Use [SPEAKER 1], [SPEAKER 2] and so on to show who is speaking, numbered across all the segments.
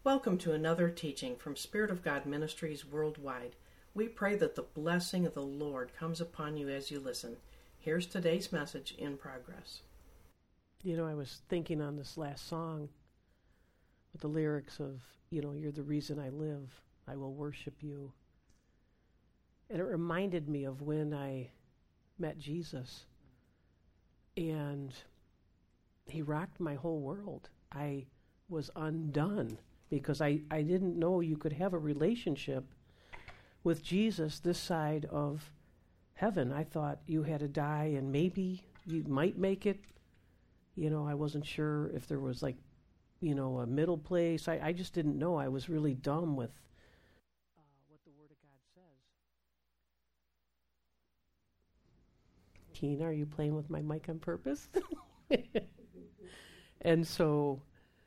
[SPEAKER 1] Welcome to another teaching from Spirit of God Ministries Worldwide. We pray that the blessing of the Lord comes upon you as you listen. Here's today's message in progress.
[SPEAKER 2] You know, I was thinking on this last song with the lyrics of, you're the reason I live. I will worship you. And it reminded me of when I met Jesus. And he rocked my whole world. I was undone because I didn't know you could have a relationship with Jesus this side of heaven. I thought you had to die and maybe you might make it. I wasn't sure if there was a middle place. I just didn't know. I was really dumb with what the Word of God says. Tina, are you playing with my mic on purpose? And so,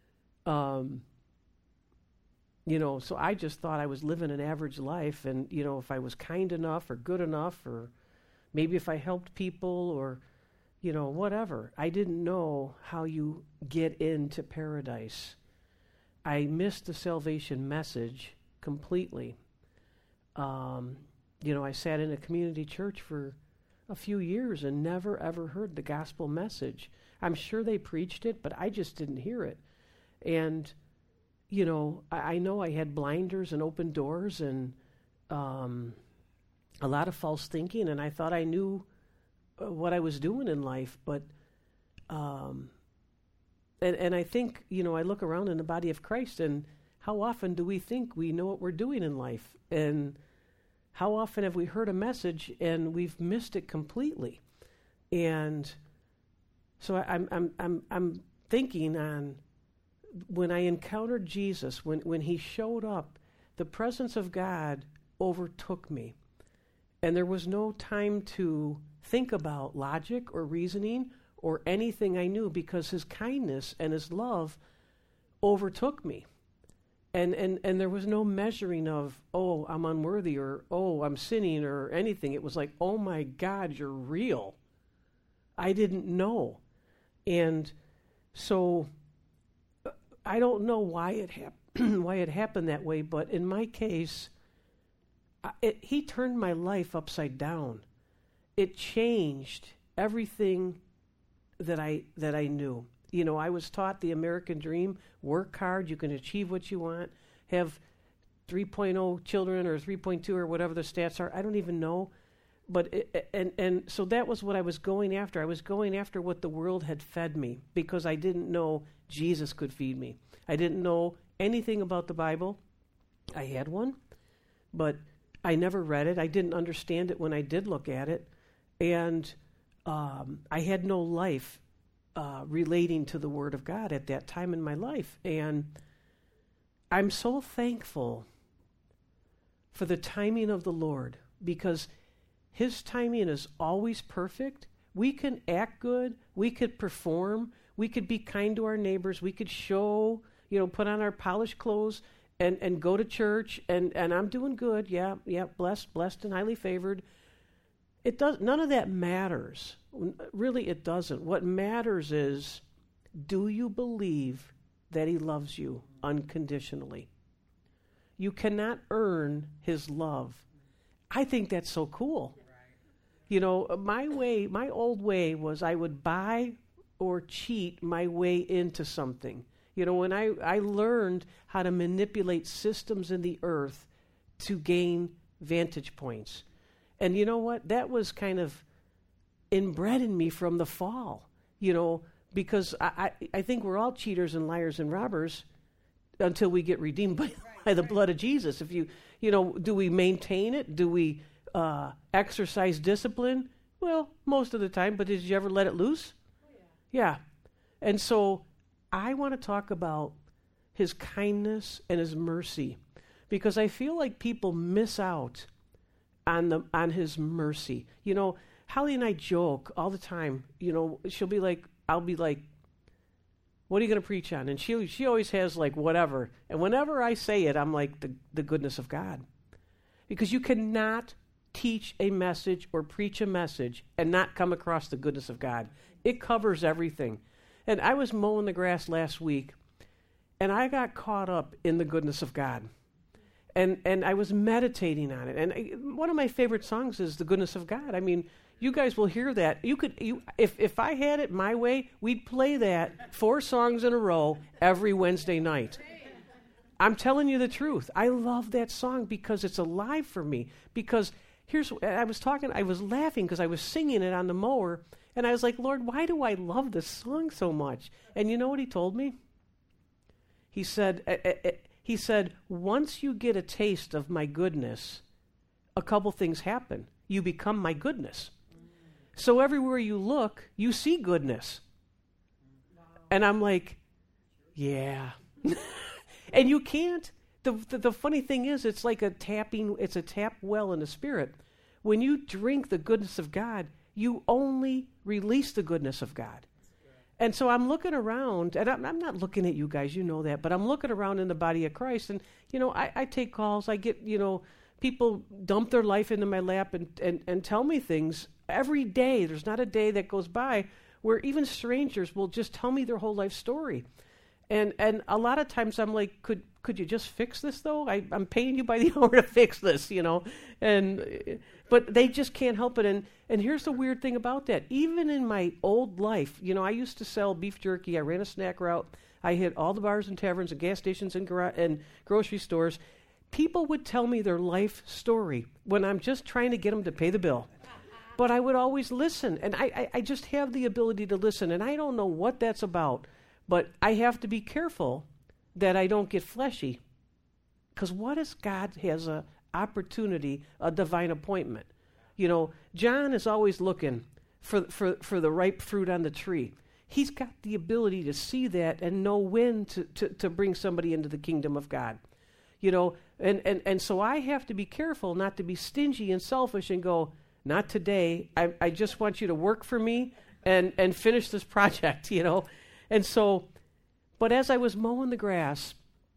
[SPEAKER 2] so I just thought I was living an average life, and, if I was kind enough or good enough, or maybe if I helped people or, whatever. I didn't know how you get into paradise. I missed the salvation message completely. I sat in a community church for a few years and never ever heard the gospel message. I'm sure they preached it, but I just didn't hear it. And I know I had blinders and open doors and a lot of false thinking, and I thought I knew what I was doing in life. But and I think, I look around in the body of Christ, and how often do we think we know what we're doing in life? And how often have we heard a message and we've missed it completely? And so I'm thinking on when I encountered Jesus, when he showed up, the presence of God overtook me. And there was no time to think about logic or reasoning or anything I knew, because his kindness and his love overtook me. And there was no measuring of, oh, I'm unworthy, or, oh, I'm sinning, or anything. It was like, oh my God, you're real. I didn't know. And so I don't know why it happened that way, but in my case, he turned my life upside down. It changed everything that I knew. I was taught the American dream: work hard, you can achieve what you want, have 3.0 children or 3.2 or whatever the stats are. I don't even know. But and so that was what I was going after. I was going after what the world had fed me, because I didn't know Jesus could feed me. I didn't know anything about the Bible. I had one, but I never read it. I didn't understand it when I did look at it. And I had no life relating to the Word of God at that time in my life. And I'm so thankful for the timing of the Lord, because his timing is always perfect. We can act good. We could perform. We could be kind to our neighbors. We could show, put on our polished clothes and go to church. And I'm doing good. Yeah, blessed and highly favored. None of that matters. Really, it doesn't. What matters is, do you believe that he loves you unconditionally? You cannot earn his love. I think that's so cool. My old way was I would buy or cheat my way into something. When I learned how to manipulate systems in the earth to gain vantage points. And you know what? That was kind of inbred in me from the fall, because I think we're all cheaters and liars and robbers until we get redeemed by the blood of Jesus. If do we maintain it? Do we exercise discipline? Well, most of the time, but did you ever let it loose? Oh, yeah. And so I want to talk about his kindness and his mercy, because I feel like people miss out on his mercy. Holly and I joke all the time. She'll be like, I'll be like, what are you going to preach on? And she always has whatever. And whenever I say it, I'm like, the goodness of God. Because you cannot teach a message or preach a message and not come across the goodness of God. It covers everything. And I was mowing the grass last week, And I got caught up in the goodness of God. And I was meditating on it. And one of my favorite songs is The Goodness of God. I mean, you guys will hear that. If I had it my way, we'd play that 4 songs in a row every Wednesday night. I'm telling you the truth. I love that song because it's alive for me. Because I was laughing because I was singing it on the mower, and I was like, Lord, why do I love this song so much? And you know what he told me? He said, once you get a taste of my goodness, a couple things happen. You become my goodness. So everywhere you look, you see goodness. Wow. And I'm like, yeah. And you can't. The funny thing is, it's like a tap well in the Spirit. When you drink the goodness of God, you only release the goodness of God. And so I'm looking around, and I'm not looking at you guys, you know that, but I'm looking around in the body of Christ, and, I take calls, I get, people dump their life into my lap and tell me things every day. There's not a day that goes by where even strangers will just tell me their whole life story. And a lot of times I'm like, could you just fix this, though? I'm paying you by the hour to fix this, but they just can't help it. And here's the weird thing about that. Even in my old life, I used to sell beef jerky. I ran a snack route. I hit all the bars and taverns and gas stations and grocery stores. People would tell me their life story when I'm just trying to get them to pay the bill. But I would always listen, and I just have the ability to listen, and I don't know what that's about, but I have to be careful that I don't get fleshy. Because what if God has an opportunity, a divine appointment? John is always looking for the ripe fruit on the tree. He's got the ability to see that and know when to bring somebody into the kingdom of God. And so I have to be careful not to be stingy and selfish and go, not today. I just want you to work for me and finish this project, And so, but as I was mowing the grass,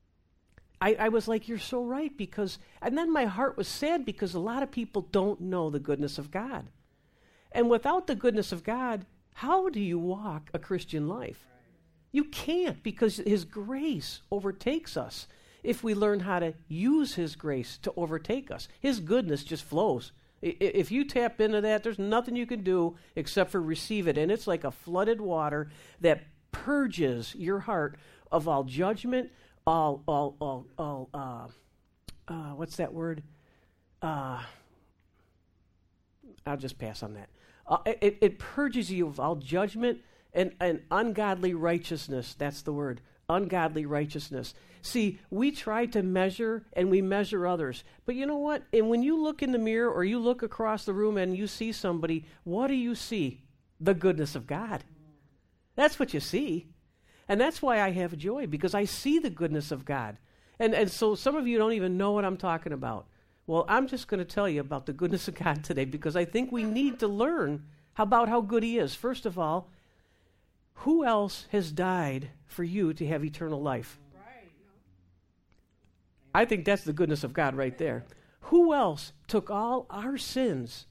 [SPEAKER 2] I was like, you're so right, and then my heart was sad because a lot of people don't know the goodness of God. And without the goodness of God, how do you walk a Christian life? You can't, because his grace overtakes us if we learn how to use his grace to overtake us. His goodness just flows. If you tap into that, there's nothing you can do except for receive it. And it's like a flooded water that purges your heart of all judgment, what's that word? I'll just pass on that. It purges you of all judgment and ungodly righteousness. That's the word, ungodly righteousness. See, we try to measure, and we measure others. But you know what? And when you look in the mirror or you look across the room and you see somebody, what do you see? The goodness of God. That's what you see. And that's why I have joy, because I see the goodness of God. And so some of you don't even know what I'm talking about. Well, I'm just going to tell you about the goodness of God today, because I think we need to learn about how good he is. First of all, who else has died for you to have eternal life? I think that's the goodness of God right there. Who else took all our sins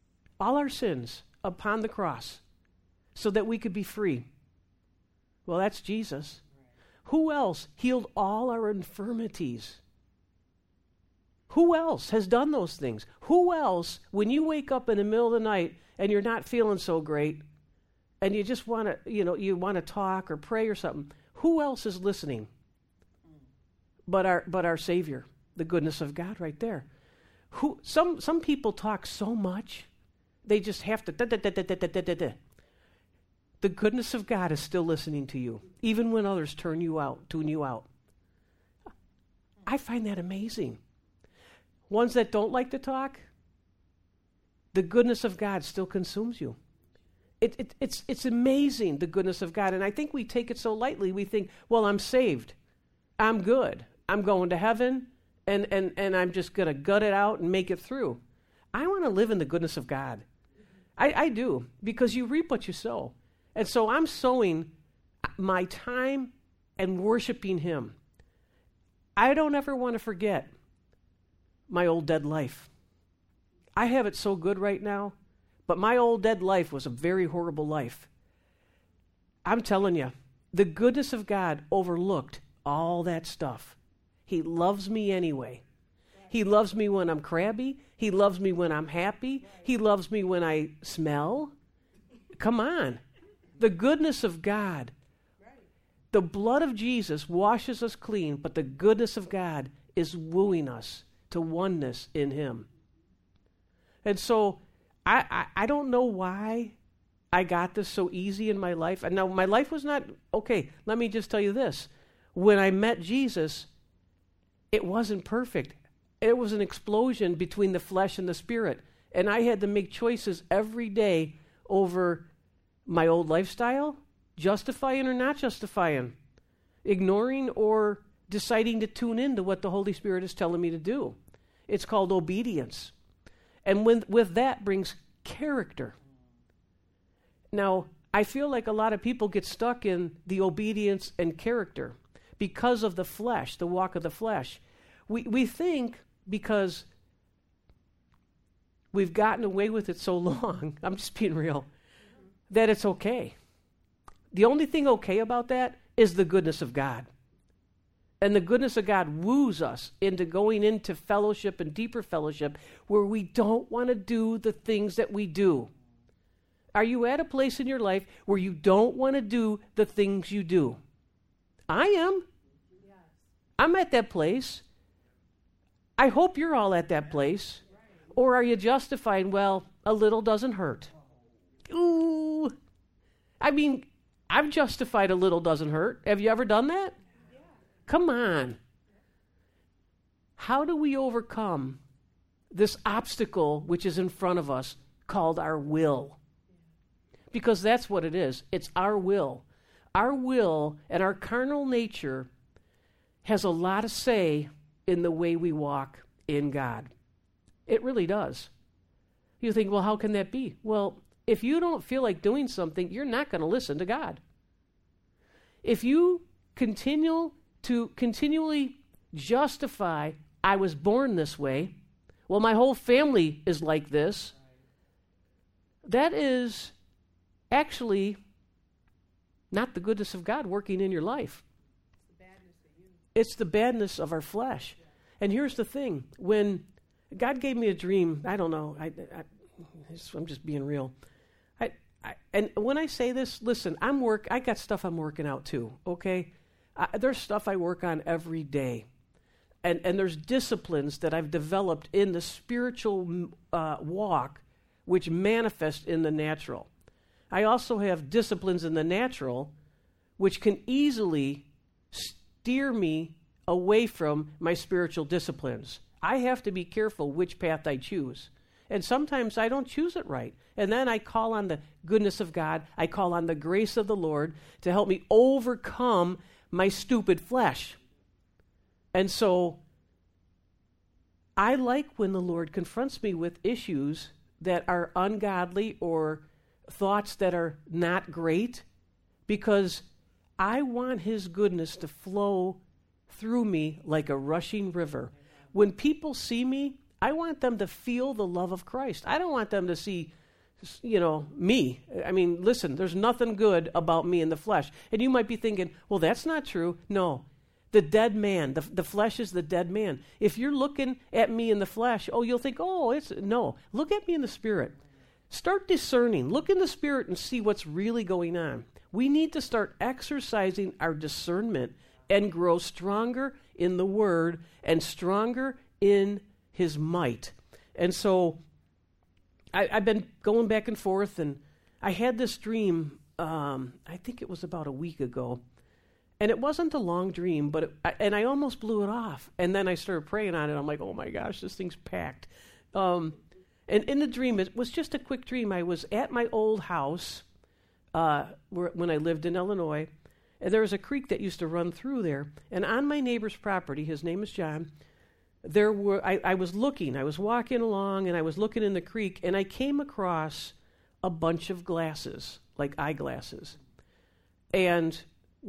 [SPEAKER 2] upon the cross so that we could be free? Well, that's Jesus. Who else healed all our infirmities? Who else has done those things? Who else, when you wake up in the middle of the night and you're not feeling so great and you just want to, you want to talk or pray or something, who else is listening? But our Savior, the goodness of God right there. Some people talk so much, they just have to da-da-da-da-da-da-da-da. The goodness of God is still listening to you, even when others tune you out. I find that amazing. Ones that don't like to talk, the goodness of God still consumes you. It's amazing, the goodness of God. And I think we take it so lightly. We think, well, I'm saved. I'm good. I'm going to heaven, and I'm just going to gut it out and make it through. I want to live in the goodness of God. I do, because you reap what you sow. And so I'm sowing my time and worshiping him. I don't ever want to forget my old dead life. I have it so good right now, but my old dead life was a very horrible life. I'm telling you, the goodness of God overlooked all that stuff. He loves me anyway. He loves me when I'm crabby. He loves me when I'm happy. He loves me when I smell. Come on. The goodness of God. The blood of Jesus washes us clean, but the goodness of God is wooing us to oneness in him. And so I don't know why I got this so easy in my life. And now my life was not, okay, let me just tell you this. When I met Jesus, it wasn't perfect. It was an explosion between the flesh and the spirit. And I had to make choices every day over my old lifestyle, justifying or not justifying, ignoring or deciding to tune into what the Holy Spirit is telling me to do. It's called obedience. And with that brings character. Now, I feel like a lot of people get stuck in the obedience and character because of the flesh, the walk of the flesh. We think because we've gotten away with it so long, I'm just being real, that it's okay. The only thing okay about that is the goodness of God. And the goodness of God woos us into going into fellowship and deeper fellowship where we don't want to do the things that we do. Are you at a place in your life where you don't want to do the things you do? I am. Yes. I'm at that place. I hope you're all at that place. Or are you justifying, well, a little doesn't hurt? Ooh. I mean, I've justified a little doesn't hurt. Have you ever done that? Yeah. Come on. How do we overcome this obstacle which is in front of us called our will? Because that's what it is. It's our will. Our will and our carnal nature has a lot to say in the way we walk in God. It really does. You think, well, how can that be? Well, if you don't feel like doing something, you're not going to listen to God. If you continually justify, I was born this way, well, my whole family is like this, that is actually not the goodness of God working in your life. It's the badness of our flesh. And here's the thing. When God gave me a dream, I don't know, I'm just being real. And when I say this, listen, I got stuff I'm working out too, okay? There's stuff I work on every day. And there's disciplines that I've developed in the spiritual walk which manifest in the natural. I also have disciplines in the natural which can easily steer me away from my spiritual disciplines. I have to be careful which path I choose. And sometimes I don't choose it right. And then I call on the goodness of God. I call on the grace of the Lord to help me overcome my stupid flesh. And so I like when the Lord confronts me with issues that are ungodly or thoughts that are not great, because I want his goodness to flow through me like a rushing river. When people see me, I want them to feel the love of Christ. I don't want them to see, me. I mean, listen, there's nothing good about me in the flesh. And you might be thinking, well, that's not true. No. The dead man, the flesh is the dead man. If you're looking at me in the flesh, you'll think, no. Look at me in the spirit. Start discerning. Look in the spirit and see what's really going on. We need to start exercising our discernment and grow stronger in the Word and stronger in his might. And so I've been going back and forth, and I had this dream, I think it was about a week ago, and it wasn't a long dream, but I almost blew it off. And then I started praying on it. I'm like, oh my gosh, this thing's packed. And in the dream, it was just a quick dream. I was at my old house when I lived in Illinois, and there was a creek that used to run through there. And on my neighbor's property, his name is John, I was walking along, and I was looking in the creek, and I came across a bunch of glasses, like eyeglasses. And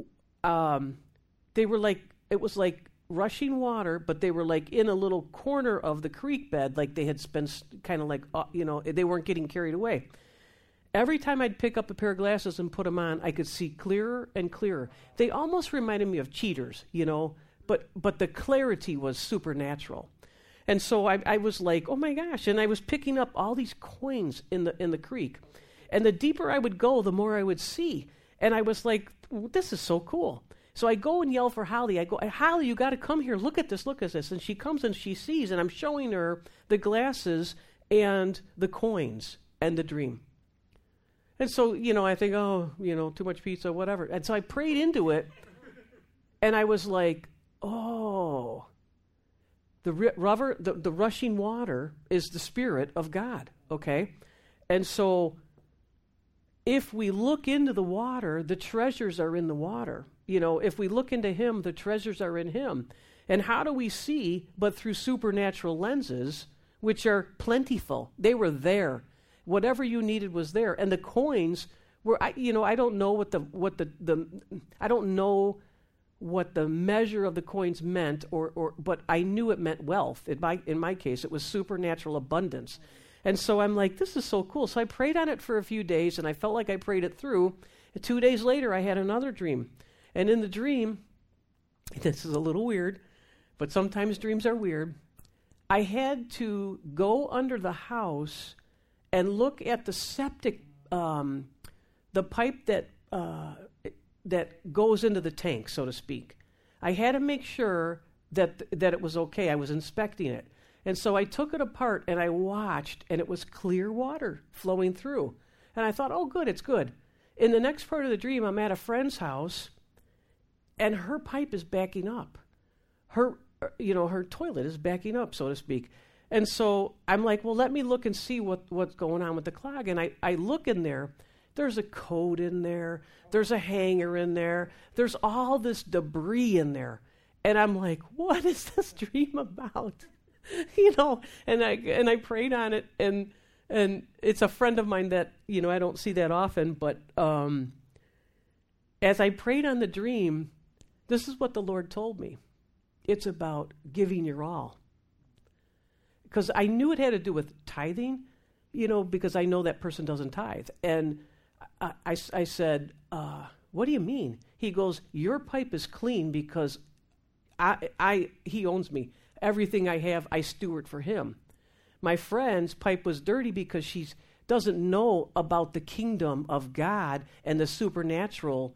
[SPEAKER 2] they were like, it was like rushing water, but they were like in a little corner of the creek bed, like they had been kind of like, they weren't getting carried away. every time I'd pick up a pair of glasses and put them on, I could see clearer and clearer. They almost reminded me of cheaters, but the clarity was supernatural. And so I was like, oh my gosh, and I was picking up all these coins in the creek. And the deeper I would go, the more I would see. And I was like, this is so cool. So I go and yell for Holly. I go, Holly, you got to come here. Look at this, look at this. And she comes and she sees, and I'm showing her the glasses and the coins and the dream. And so, I think, too much pizza, whatever. And so I prayed into it, and I was like, oh, the rushing water is the Spirit of God, okay? And so if we look into the water, the treasures are in the water. If we look into Him, the treasures are in Him. And how do we see but through supernatural lenses, which are plentiful? They were there. Whatever you needed was there. And the coins were, I don't know I don't know what the measure of the coins meant, but I knew it meant wealth. In my case, it was supernatural abundance. And so I'm like, this is so cool. So I prayed on it for a few days, and I felt like I prayed it through. And 2 days later, I had another dream. And in the dream, this is a little weird, but sometimes dreams are weird. I had to go under the house and look at the septic, the pipe that goes into the tank, so to speak. I had to make sure that it was okay. I was inspecting it. And so I took it apart and I watched, and it was clear water flowing through. And I thought, oh, good, it's good. In the next part of the dream, I'm at a friend's house, and her pipe is backing up. Her toilet is backing up, so to speak. And so I'm like, well, let me look and see what's going on with the clog. And I look in there. There's a coat in there. There's a hanger in there. There's all this debris in there. And I'm like, what is this dream about? And I prayed on it, and it's a friend of mine that, I don't see that often, but as I prayed on the dream, this is what the Lord told me. It's about giving your all. Because I knew it had to do with tithing, because I know that person doesn't tithe. And I said, what do you mean? He goes, your pipe is clean because he owns me. Everything I have, I steward for him. My friend's pipe was dirty because she doesn't know about the kingdom of God and the supernatural,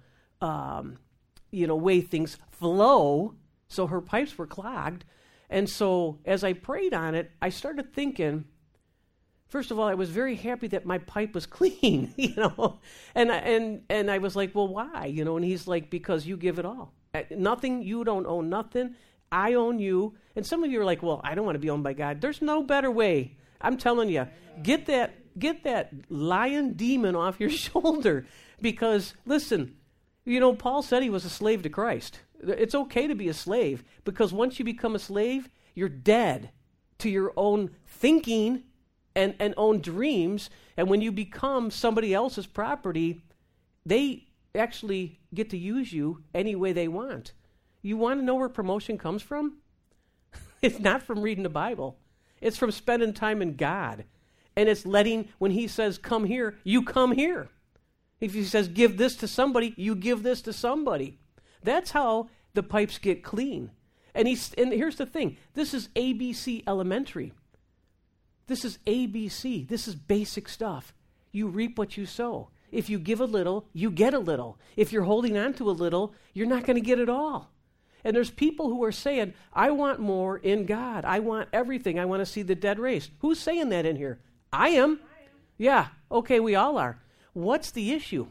[SPEAKER 2] way things flow. So her pipes were clogged. And so as I prayed on it, I started thinking, first of all, I was very happy that my pipe was clean, and I was like, well, why? And he's like, because you give it all. Nothing, you don't own nothing. I own you. And some of you are like, well, I don't want to be owned by God. There's no better way. I'm telling you, get that lion demon off your shoulder. Because, listen, Paul said he was a slave to Christ. It's okay to be a slave, because once you become a slave, you're dead to your own thinking and own dreams. And when you become somebody else's property, they actually get to use you any way they want. You want to know where promotion comes from? It's not from reading the Bible. It's from spending time in God. And it's when he says, come here, you come here. If he says, give this to somebody, you give this to somebody. That's how the pipes get clean. And here's the thing. This is ABC elementary. This is ABC. This is basic stuff. You reap what you sow. If you give a little, you get a little. If you're holding on to a little, you're not going to get it all. And there's people who are saying, I want more in God. I want everything. I want to see the dead raised. Who's saying that in here? I am. Yeah, okay, we all are. What's the issue?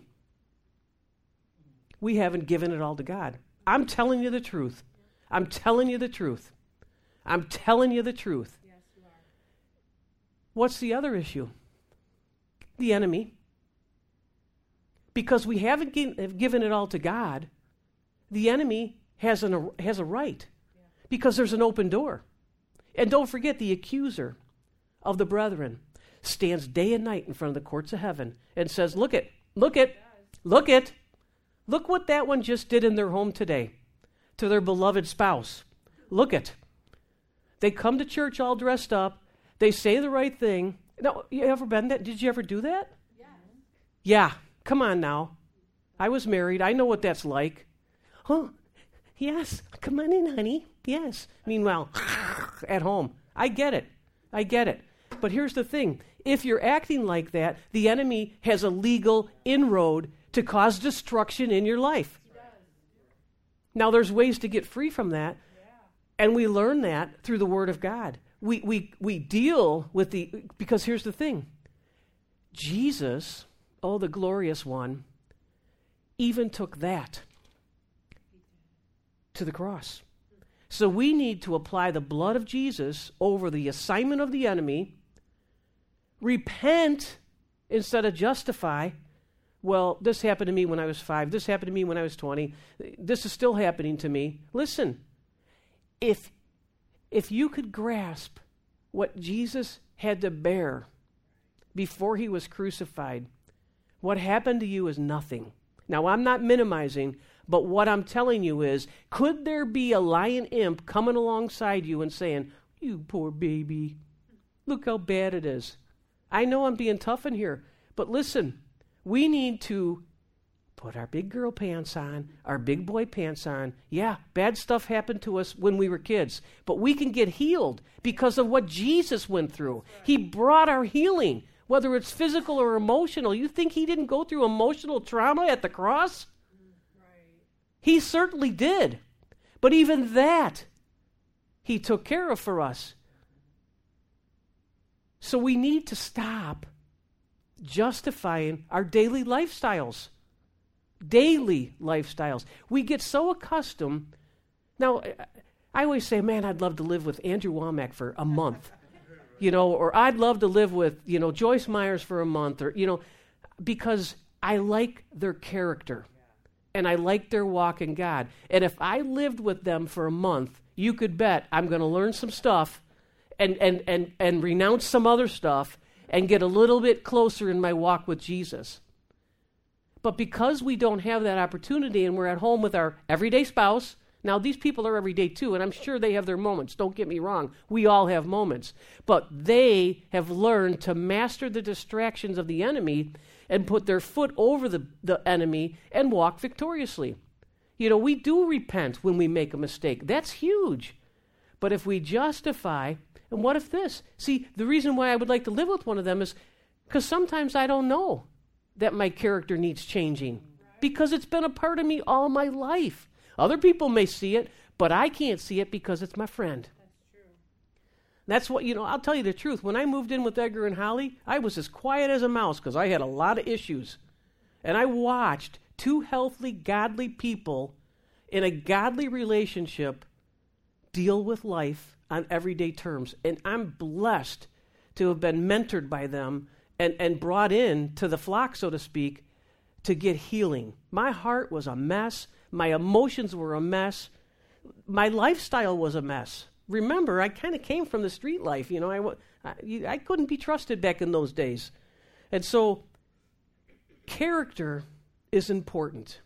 [SPEAKER 2] We haven't given it all to God. I'm telling you the truth. I'm telling you the truth. I'm telling you the truth.
[SPEAKER 3] Yes, you are.
[SPEAKER 2] What's the other issue? The enemy. Because we haven't given it all to God, the enemy has a right, because there's an open door. And don't forget, the accuser of the brethren stands day and night in front of the courts of heaven and says, look what that one just did in their home today to their beloved spouse. Look it. They come to church all dressed up. They say the right thing. No, you ever been that? Did you ever do that?
[SPEAKER 3] Yes.
[SPEAKER 2] Yeah, come on now. I was married. I know what that's like. Oh, yes, come on in, honey. Yes. Meanwhile, at home. I get it. But here's the thing. If you're acting like that, the enemy has a legal inroad to cause destruction in your life. Now, there's ways to get free from that, and we learn that through the Word of God. We deal with because here's the thing. Jesus, the glorious one, even took that to the cross. So we need to apply the blood of Jesus over the assignment of the enemy, repent instead of justify. Well, this happened to me when I was 5. This happened to me when I was 20. This is still happening to me. Listen, if you could grasp what Jesus had to bear before he was crucified, what happened to you is nothing. Now, I'm not minimizing, but what I'm telling you is, could there be a lion imp coming alongside you and saying, you poor baby, look how bad it is. I know I'm being tough in here, but listen, we need to put our big girl pants on, our big boy pants on. Yeah, bad stuff happened to us when we were kids, but we can get healed because of what Jesus went through. He brought our healing, whether it's physical or emotional. You think he didn't go through emotional trauma at the cross? He certainly did. But even that, he took care of for us. So we need to stop justifying our daily lifestyles. Daily lifestyles. We get so accustomed. Now, I always say, man, I'd love to live with Andrew Womack for a month. Or I'd love to live with, Joyce Myers for a month, or, because I like their character. And I like their walk in God. And if I lived with them for a month, you could bet I'm going to learn some stuff and renounce some other stuff and get a little bit closer in my walk with Jesus. But because we don't have that opportunity and we're at home with our everyday spouse, now these people are everyday too, and I'm sure they have their moments. Don't get me wrong. We all have moments. But they have learned to master the distractions of the enemy and put their foot over the enemy and walk victoriously. We do repent when we make a mistake. That's huge. But if we justify, and what if this? See, the reason why I would like to live with one of them is because sometimes I don't know that my character needs changing because it's been a part of me all my life. Other people may see it, but I can't see it because it's my friend. That's what, I'll tell you the truth. When I moved in with Edgar and Holly, I was as quiet as a mouse because I had a lot of issues. And I watched two healthy, godly people in a godly relationship deal with life on everyday terms. And I'm blessed to have been mentored by them and brought in to the flock, so to speak, to get healing. My heart was a mess. My emotions were a mess. My lifestyle was a mess. Remember, I kind of came from the street life. I couldn't be trusted back in those days. And so character is important.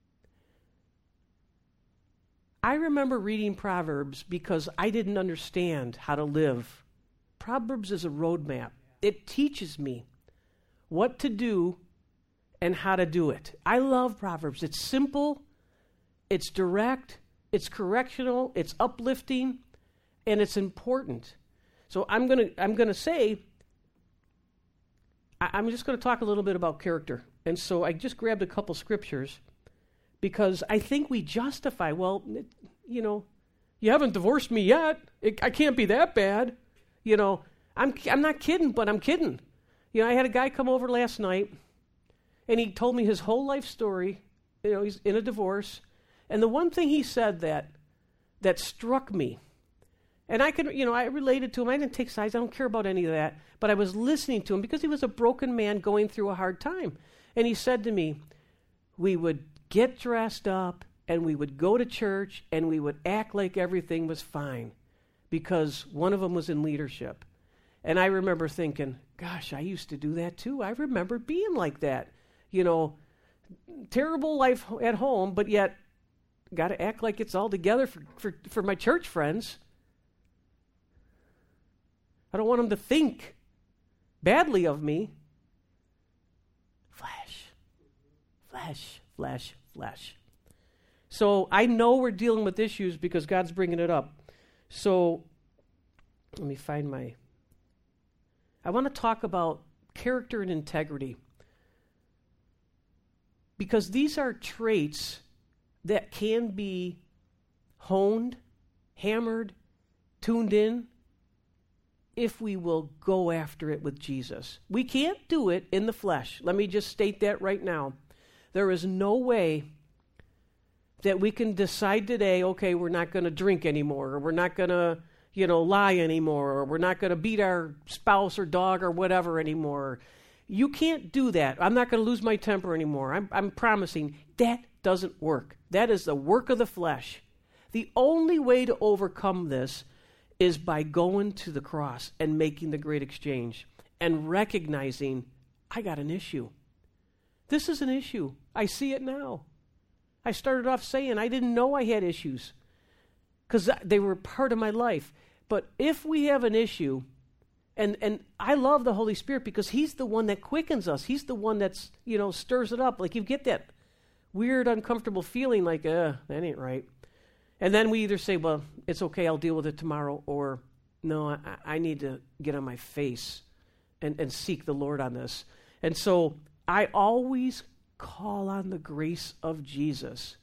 [SPEAKER 2] I remember reading Proverbs because I didn't understand how to live. Proverbs is a roadmap. It teaches me what to do and how to do it. I love Proverbs. It's simple, it's direct, it's correctional, it's uplifting, and it's important. So I'm gonna say, I'm just going to talk a little bit about character. And so I just grabbed a couple scriptures because I think we justify, you haven't divorced me yet. I can't be that bad. I'm not kidding, but I'm kidding. I had a guy come over last night, and he told me his whole life story. He's in a divorce. And the one thing he said that struck me, and I related to him. I didn't take sides. I don't care about any of that. But I was listening to him because he was a broken man going through a hard time. And he said to me, we would get dressed up and we would go to church and we would act like everything was fine because one of them was in leadership. And I remember thinking, gosh, I used to do that too. I remember being like that. Terrible life at home, but yet got to act like it's all together for my church friends. I don't want them to think badly of me. Flesh. flesh, flesh, flesh. So I know we're dealing with issues because God's bringing it up. So let me find I want to talk about character and integrity. Because these are traits that can be honed, hammered, tuned in, if we will go after it with Jesus. We can't do it in the flesh. Let me just state that right now. There is no way that we can decide today, okay, we're not going to drink anymore, or we're not going to, lie anymore, or we're not going to beat our spouse or dog or whatever anymore. You can't do that. I'm not going to lose my temper anymore. I'm promising. That doesn't work. That is the work of the flesh. The only way to overcome this is by going to the cross and making the great exchange and recognizing, I got an issue. This is an issue. I see it now. I started off saying I didn't know I had issues because they were part of my life. But if we have an issue, and I love the Holy Spirit because He's the one that quickens us. He's the one that's, stirs it up. Like you get that weird, uncomfortable feeling like, that ain't right. And then we either say, well, it's okay, I'll deal with it tomorrow, or no, I need to get on my face and seek the Lord on this. And so I always call on the grace of Jesus.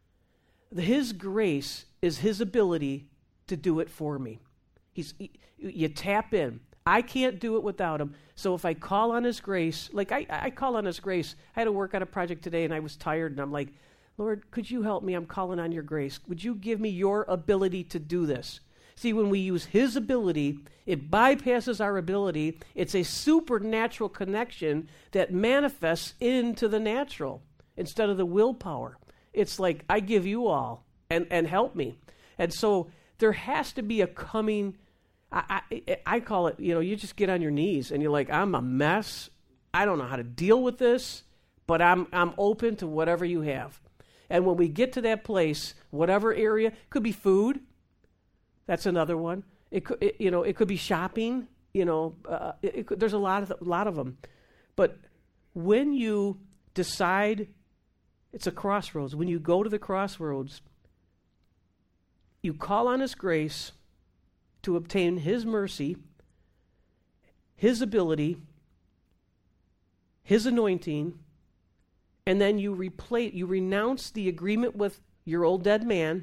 [SPEAKER 2] His grace is His ability to do it for me. You tap in. I can't do it without Him. So if I call on His grace, like I call on His grace. I had to work on a project today and I was tired and I'm like, Lord, could you help me? I'm calling on your grace. Would you give me your ability to do this? See, when we use His ability, it bypasses our ability. It's a supernatural connection that manifests into the natural instead of the willpower. It's like, I give you all and help me. And so there has to be a coming, I call it, you just get on your knees and you're like, I'm a mess. I don't know how to deal with this, but I'm open to whatever you have. And when we get to that place, whatever area, could be food. That's another one. It could be shopping. There's a lot of them. But when you decide, it's a crossroads. When you go to the crossroads, you call on His grace to obtain His mercy, His ability, His anointing, and then you renounce the agreement with your old dead man,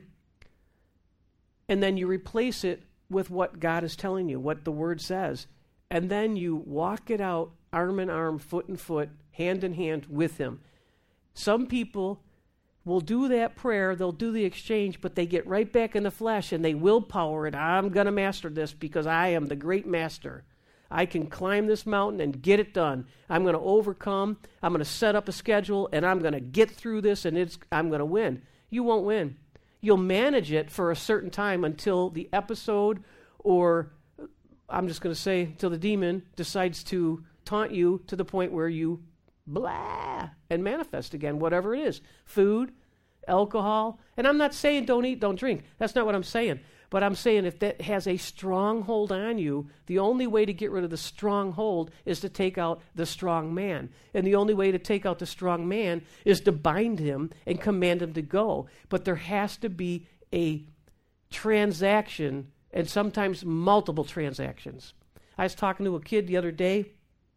[SPEAKER 2] and then you replace it with what God is telling you, what the Word says. And then you walk it out arm in arm, foot in foot, hand in hand with Him. Some people will do that prayer, they'll do the exchange, but they get right back in the flesh and they willpower it. I'm going to master this because I am the great master. I can climb this mountain and get it done. I'm going to overcome. I'm going to set up a schedule, and I'm going to get through this, and I'm going to win. You won't win. You'll manage it for a certain time until the episode, or I'm just going to say, until the demon decides to taunt you to the point where you blah and manifest again, whatever it is. Food, alcohol. And I'm not saying don't eat, don't drink. That's not what I'm saying. But I'm saying if that has a stronghold on you, the only way to get rid of the stronghold is to take out the strong man. And the only way to take out the strong man is to bind him and command him to go. But there has to be a transaction, and sometimes multiple transactions. I was talking to a kid the other day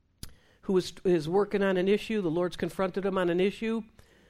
[SPEAKER 2] who is working on an issue. The Lord's confronted him on an issue,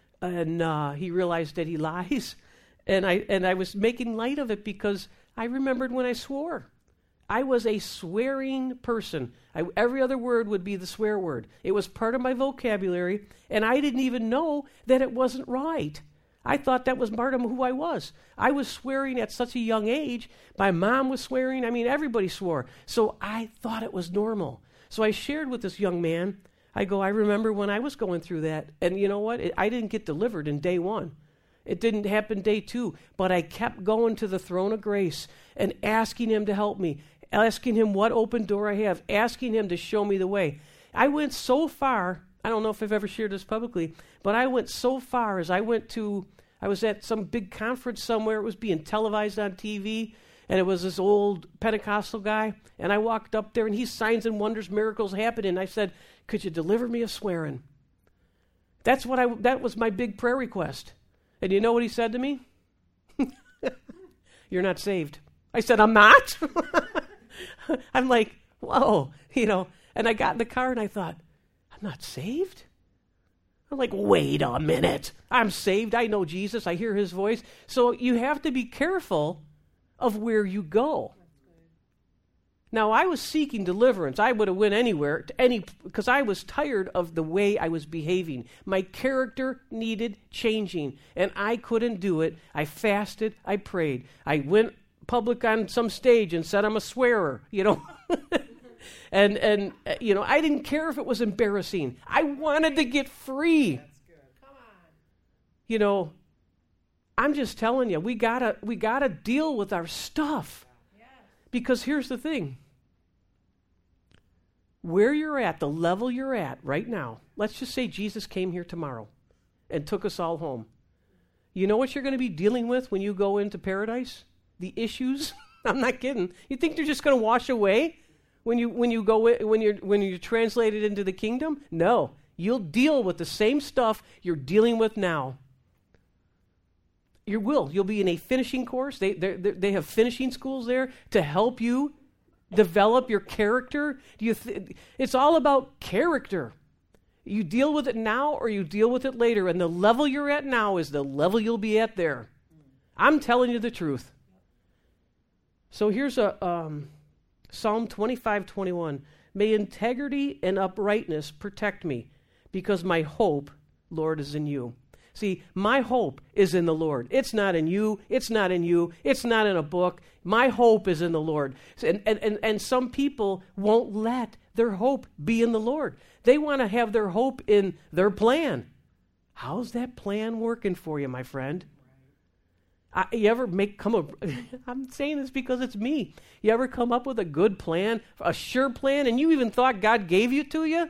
[SPEAKER 2] and he realized that he lies. And I was making light of it because I remembered when I swore. I was a swearing person. Every other word would be the swear word. It was part of my vocabulary, and I didn't even know that it wasn't right. I thought that was part of who I was. I was swearing at such a young age. My mom was swearing. I mean, everybody swore. So I thought it was normal. So I shared with this young man. I remember when I was going through that. And you know what? I didn't get delivered in day one. It didn't happen day two, but I kept going to the throne of grace and asking him to help me, asking him what open door I have, asking him to show me the way. I went so far, I don't know if I've ever shared this publicly, but I went so far as I was at some big conference somewhere. It was being televised on TV, and it was this old Pentecostal guy, and I walked up there, and he's signs and wonders, miracles happening, and I said, could you deliver me of swearing? That was my big prayer request. And you know what he said to me? You're not saved. I said, I'm not? I'm like, whoa, and I got in the car and I thought, I'm not saved? I'm like, wait a minute. I'm saved. I know Jesus. I hear his voice. So you have to be careful of where you go. Now, I was seeking deliverance. I would have went anywhere, because I was tired of the way I was behaving. My character needed changing, and I couldn't do it. I fasted. I prayed. I went public on some stage and said I'm a swearer, and I didn't care if it was embarrassing. I wanted to get free.
[SPEAKER 3] That's good. Come on.
[SPEAKER 2] I'm just telling you, we gotta deal with our stuff. Because here's the thing. Where you're at, the level you're at right now, let's just say Jesus came here tomorrow and took us all home. You know what you're going to be dealing with when you go into paradise? The issues. I'm not kidding. You think they're just going to wash away when you're translated into the kingdom? No. You'll deal with the same stuff you're dealing with now. You'll be in a finishing course. They have finishing schools there to help you develop your character. It's all about character. You deal with it now or you deal with it later, and the level you're at now is the level you'll be at there. I'm telling you the truth. So here's a Psalm 25:21. May integrity and uprightness protect me, because my hope, Lord, is in you. See, my hope is in the Lord. It's not in you. It's not in you. It's not in a book. My hope is in the Lord. And some people won't let their hope be in the Lord. They want to have their hope in their plan. How's that plan working for you, my friend? You ever I'm saying this because it's me. You ever come up with a good plan, a sure plan, and you even thought God gave it to you?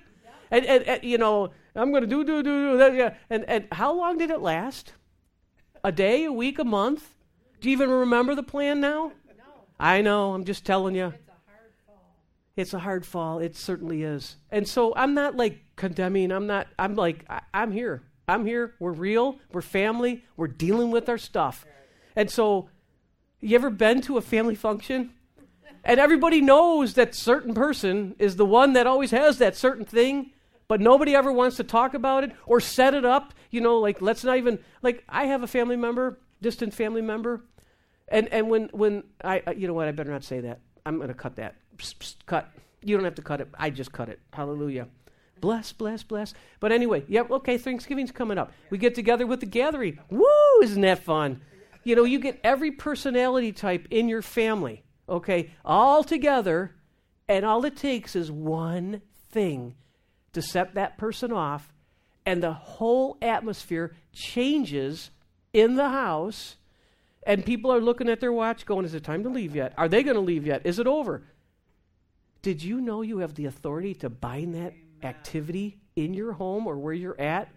[SPEAKER 2] And I'm going to do that. Yeah. And how long did it last? A day, a week, a month? Do you even remember the plan now?
[SPEAKER 3] No.
[SPEAKER 2] I know. I'm just telling you.
[SPEAKER 3] It's a hard fall.
[SPEAKER 2] It's a hard fall. It certainly is. And so I'm not like condemning. I'm here. I'm here. We're real. We're family. We're dealing with our stuff. And so, you ever been to a family function? And everybody knows that certain person is the one that always has that certain thing, but nobody ever wants to talk about it or set it up. Let's not even, I have a family member, distant family member, and when I better not say that. I'm going to cut that. Cut. You don't have to cut it. I just cut it. Hallelujah. Bless, bless, bless. But anyway, okay, Thanksgiving's coming up. We get together with the gathering. Woo, isn't that fun? You get every personality type in your family, okay, all together, and all it takes is one thing to set that person off, and the whole atmosphere changes in the house, and people are looking at their watch going, is it time to leave yet? Are they going to leave yet? Is it over? Did you know you have the authority to bind that activity in your home or where you're at?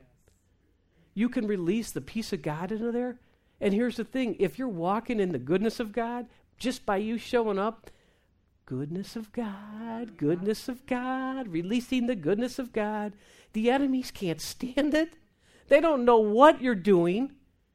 [SPEAKER 2] You can release the peace of God into there. And here's the thing, if you're walking in the goodness of God, just by you showing up, goodness of God, releasing the goodness of God, the enemies can't stand it. They don't know what you're doing.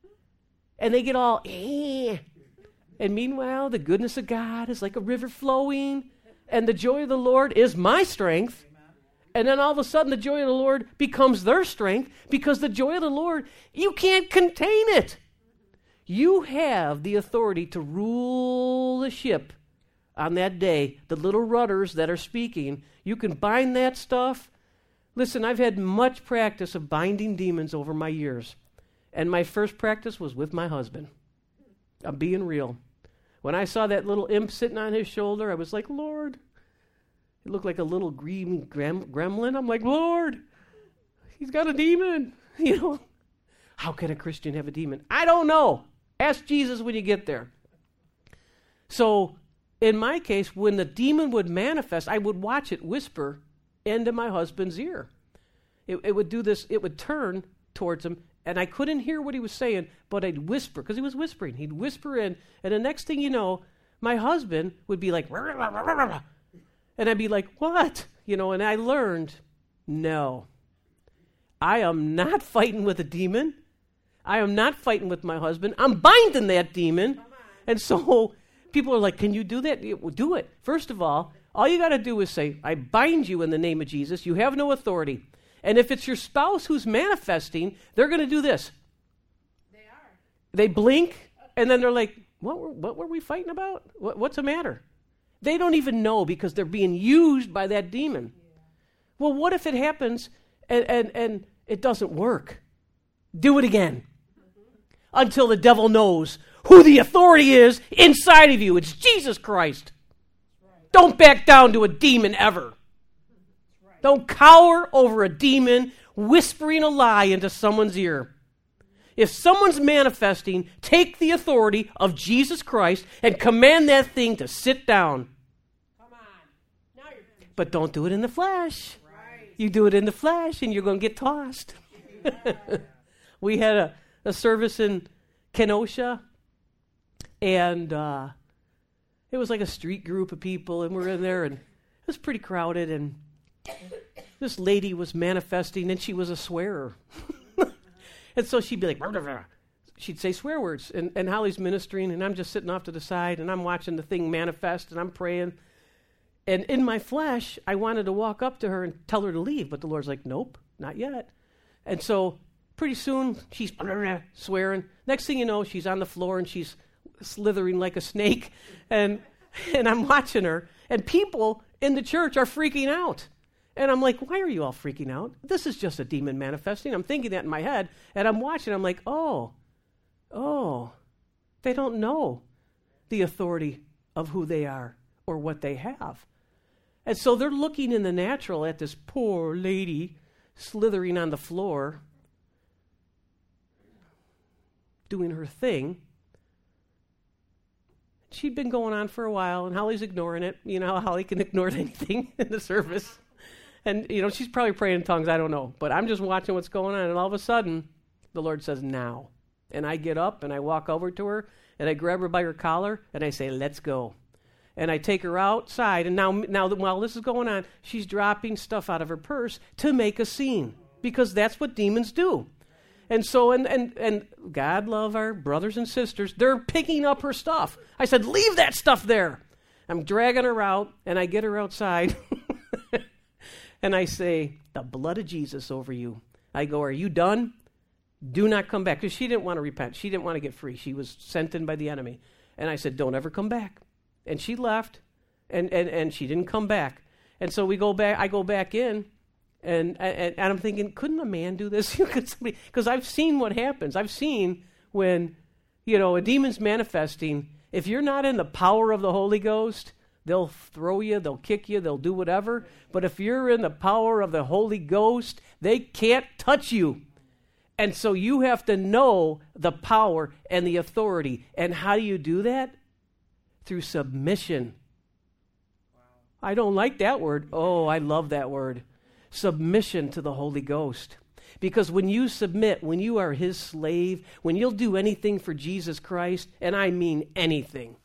[SPEAKER 2] And they get all, eh. And meanwhile, the goodness of God is like a river flowing, and the joy of the Lord is my strength. And then all of a sudden, the joy of the Lord becomes their strength, because the joy of the Lord, you can't contain it. You have the authority to rule the ship on that day. The little rudders that are speaking, you can bind that stuff. Listen, I've had much practice of binding demons over my years. And my first practice was with my husband. I'm being real. When I saw that little imp sitting on his shoulder, I was like, Lord. It looked like a little green gremlin. I'm like, Lord, he's got a demon. How can a Christian have a demon? I don't know. Ask Jesus when you get there. So, in my case, when the demon would manifest, I would watch it whisper into my husband's ear. It would do this. It would turn towards him, and I couldn't hear what he was saying, but I'd whisper, because he was whispering. He'd whisper in, and the next thing you know, my husband would be like, rah, rah, rah, rah, rah. And I'd be like, what? And I learned, no. I am not fighting with a demon. I am not fighting with my husband. I'm binding that demon. And so people are like, can you do that? Well, do it. First of all you got to do is say, I bind you in the name of Jesus. You have no authority. And if it's your spouse who's manifesting, they're going to do this. They blink, and then they're like, what were we fighting about? What's the matter? They don't even know because they're being used by that demon. Yeah. Well, what if it happens and it doesn't work? Do it again. Until the devil knows who the authority is inside of you. It's Jesus Christ. Right. Don't back down to a demon ever. Right. Don't cower over a demon whispering a lie into someone's ear. If someone's manifesting, take the authority of Jesus Christ and command that thing to sit down.
[SPEAKER 3] Come on. Now you're...
[SPEAKER 2] But don't do it in the flesh.
[SPEAKER 3] Right.
[SPEAKER 2] You do it in the flesh and you're going to get tossed. We had a service in Kenosha, and it was like a street group of people, and we're in there, and it was pretty crowded, and this lady was manifesting, and she was a swearer. And so she'd be like, she'd say swear words, and Holly's ministering, and I'm just sitting off to the side, and I'm watching the thing manifest, and I'm praying. And in my flesh, I wanted to walk up to her and tell her to leave, but the Lord's like, nope, not yet. And so pretty soon, she's swearing. Next thing you know, she's on the floor, and she's slithering like a snake, and I'm watching her, and people in the church are freaking out. And I'm like, why are you all freaking out? This is just a demon manifesting. I'm thinking that in my head, and I'm watching. I'm like, oh, they don't know the authority of who they are or what they have. And so they're looking in the natural at this poor lady slithering on the floor, doing her thing. She'd been going on for a while, and Holly's ignoring it. You know how Holly can ignore anything in the service. And, she's probably praying in tongues, I don't know. But I'm just watching what's going on, and all of a sudden, the Lord says, now. And I get up, and I walk over to her, and I grab her by her collar, and I say, let's go. And I take her outside, and now while this is going on, she's dropping stuff out of her purse to make a scene, because that's what demons do. And so, and God love our brothers and sisters, they're picking up her stuff. I said, leave that stuff there. I'm dragging her out, and I get her outside. And I say, the blood of Jesus over you. I go, are you done? Do not come back. Because she didn't want to repent. She didn't want to get free. She was sent in by the enemy. And I said, don't ever come back. And she left, and she didn't come back. And so we go back. I go back in, and I'm thinking, couldn't a man do this? Because I've seen what happens. I've seen when, a demon's manifesting. If you're not in the power of the Holy Ghost, they'll throw you, they'll kick you, they'll do whatever. But if you're in the power of the Holy Ghost, they can't touch you. And so you have to know the power and the authority. And how do you do that? Through submission. Wow. I don't like that word. Oh, I love that word. Submission to the Holy Ghost. Because when you submit, when you are his slave, when you'll do anything for Jesus Christ, and I mean anything,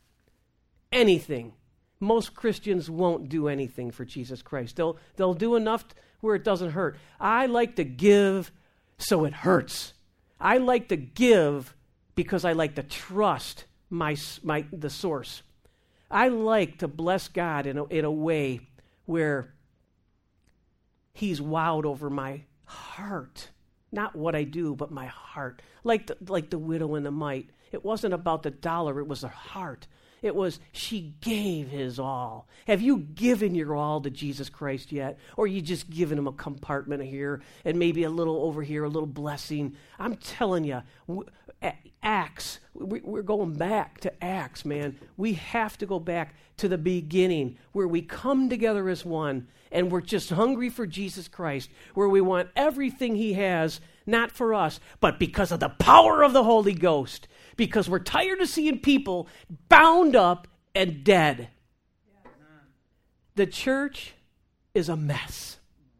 [SPEAKER 2] most Christians won't do anything for Jesus Christ. They'll do enough where it doesn't hurt. I like to give so it hurts. I like to give because I like to trust the source. I like to bless God in a way where he's wowed over my heart. Not what I do, but my heart. Like the widow and the mite. It wasn't about the dollar, it was her heart. It was, she gave his all. Have you given your all to Jesus Christ yet? Or you just given him a compartment here and maybe a little over here, a little blessing? I'm telling you, Acts, we're going back to Acts, man. We have to go back to the beginning where we come together as one and we're just hungry for Jesus Christ, where we want everything he has, not for us, but because of the power of the Holy Ghost. Because we're tired of seeing people bound up and dead. Yeah. The church is a mess.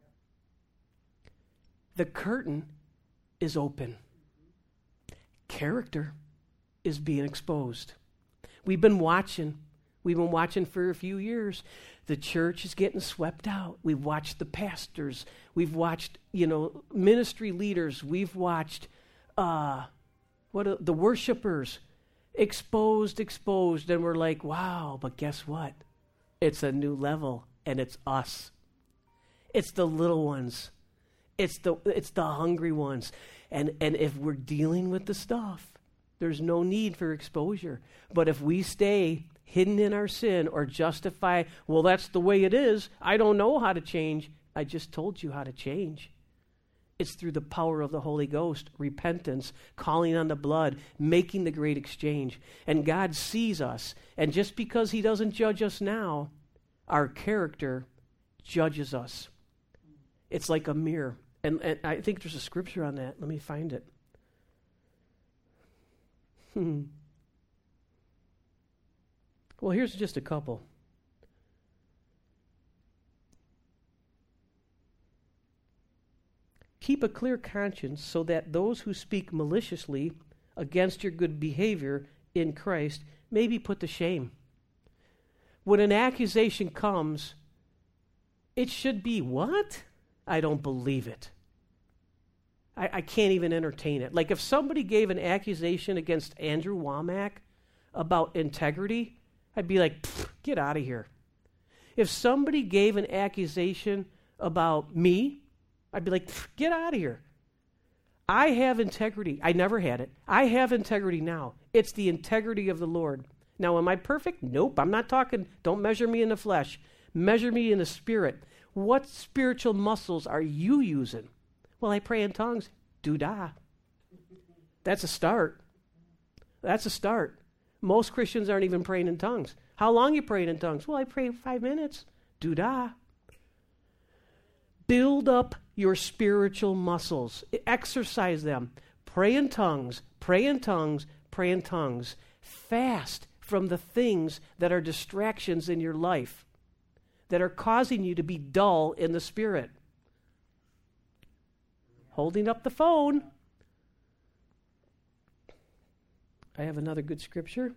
[SPEAKER 2] The curtain is open. Character is being exposed. We've been watching. We've been watching for a few years. The church is getting swept out. We've watched the pastors. We've watched, ministry leaders. We've watched the worshipers exposed. And we're like, wow, but guess what? It's a new level, and it's us. It's the little ones. It's the hungry ones. And if we're dealing with the stuff, there's no need for exposure. But if we stay hidden in our sin or justify, well, that's the way it is, I don't know how to change. I just told you how to change. It's through the power of the Holy Ghost, repentance, calling on the blood, making the great exchange. And God sees us. And just because he doesn't judge us now, our character judges us. It's like a mirror. And I think there's a scripture on that. Let me find it. Well, here's just a couple. Keep a clear conscience so that those who speak maliciously against your good behavior in Christ may be put to shame. When an accusation comes, it should be, what? I don't believe it. I can't even entertain it. Like if somebody gave an accusation against Andrew Womack about integrity, I'd be like, get out of here. If somebody gave an accusation about me, I'd be like, get out of here. I have integrity. I never had it. I have integrity now. It's the integrity of the Lord. Now, am I perfect? Nope. I'm not talking, don't measure me in the flesh. Measure me in the spirit. What spiritual muscles are you using? Well, I pray in tongues. Doo-dah. That's a start. That's a start. Most Christians aren't even praying in tongues. How long are you praying in tongues? Well, I pray 5 minutes. Doo-dah. Build up your spiritual muscles. Exercise them. Pray in tongues. Pray in tongues. Pray in tongues. Fast from the things that are distractions in your life, that are causing you to be dull in the spirit. Holding up the phone. I have another good scripture.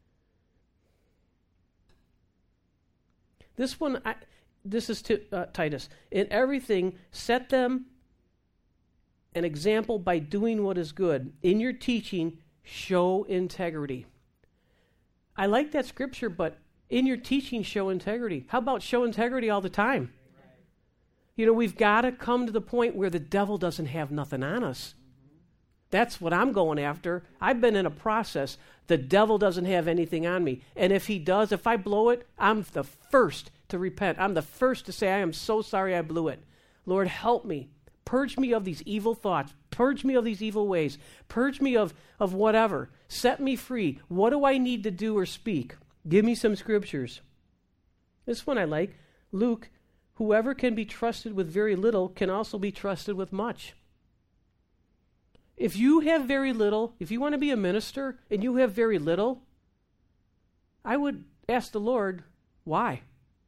[SPEAKER 2] This one, this is to Titus. In everything, set them an example by doing what is good. In your teaching, show integrity. I like that scripture, but in your teaching, show integrity. How about show integrity all the time? We've got to come to the point where the devil doesn't have nothing on us. That's what I'm going after. I've been in a process. The devil doesn't have anything on me. And if he does, if I blow it, I'm the first to repent. I'm the first to say, I am so sorry I blew it. Lord, help me. Purge me of these evil thoughts. Purge me of these evil ways. Purge me of whatever. Set me free. What do I need to do or speak? Give me some scriptures. This one I like. Luke, whoever can be trusted with very little can also be trusted with much. If you have very little, if you want to be a minister and you have very little, I would ask the Lord, why?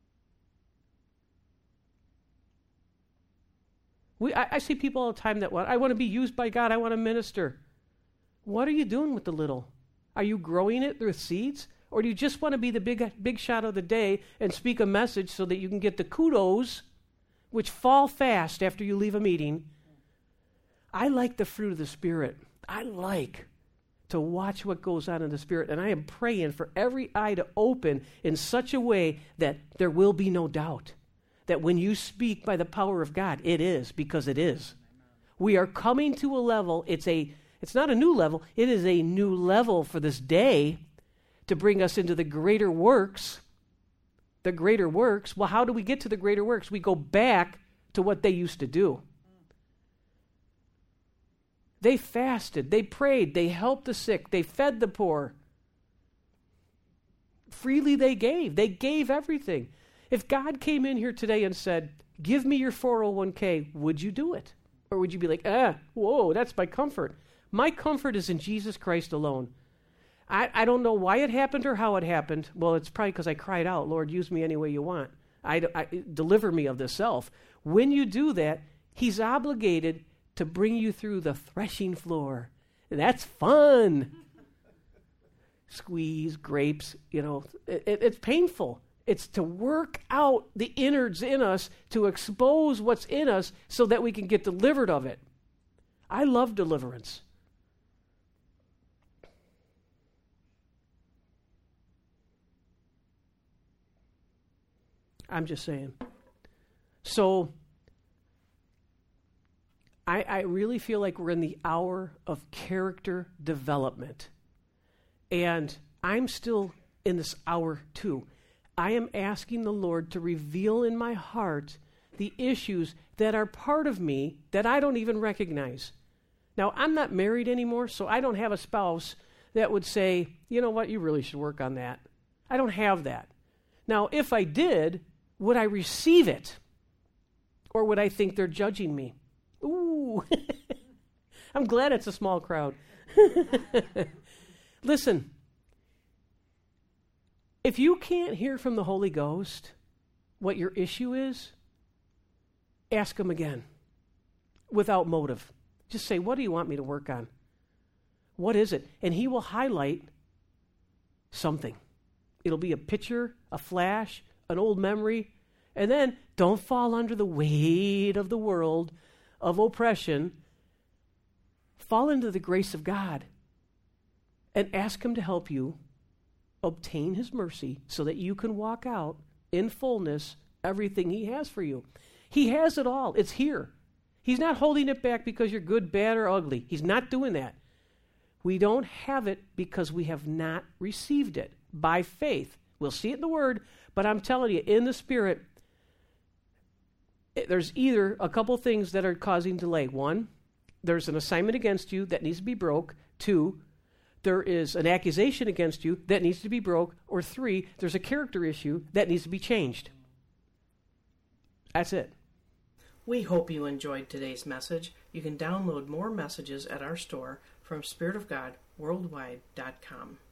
[SPEAKER 2] I see people all the time that I want to be used by God. I want to minister. What are you doing with the little? Are you growing it through seeds? Or do you just want to be the big shot of the day and speak a message so that you can get the kudos, which fall fast after you leave a meeting? I like the fruit of the Spirit. I like to watch what goes on in the Spirit. And I am praying for every eye to open in such a way that there will be no doubt that when you speak by the power of God, it is, because it is. We are coming to a level, it's not a new level, it is a new level for this day to bring us into the greater works. The greater works. Well, how do we get to the greater works? We go back to what they used to do. They fasted, they prayed, they helped the sick, they fed the poor. Freely they gave everything. If God came in here today and said, give me your 401k, would you do it? Or would you be like, whoa, that's my comfort. My comfort is in Jesus Christ alone. I don't know why it happened or how it happened. Well, it's probably because I cried out, Lord, use me any way you want. Deliver me of this self. When you do that, he's obligated to bring you through the threshing floor. That's fun. squeeze grapes, it's painful. It's to work out the innards in us, to expose what's in us so that we can get delivered of it. I love deliverance. I'm just saying. So, I really feel like we're in the hour of character development. And I'm still in this hour too. I am asking the Lord to reveal in my heart the issues that are part of me that I don't even recognize. Now, I'm not married anymore, so I don't have a spouse that would say, you know what, you really should work on that. I don't have that. Now, if I did, would I receive it? Or would I think they're judging me? Ooh, I'm glad it's a small crowd. Listen, if you can't hear from the Holy Ghost what your issue is, ask him again without motive. Just say, what do you want me to work on? What is it? And he will highlight something. It'll be a picture, a flash, an old memory. And then don't fall under the weight of the world of oppression. Fall into the grace of God and ask him to help you obtain his mercy so that you can walk out in fullness everything he has for you. He has it all. It's here. He's not holding it back because you're good, bad, or ugly. He's not doing that. We don't have it because we have not received it by faith. We'll see it in the Word, but I'm telling you, in the Spirit, there's either a couple things that are causing delay. One, there's an assignment against you that needs to be broke. Two, there is an accusation against you that needs to be broke. Or three, there's a character issue that needs to be changed. That's it.
[SPEAKER 1] We hope you enjoyed today's message. You can download more messages at our store from spiritofgodworldwide.com.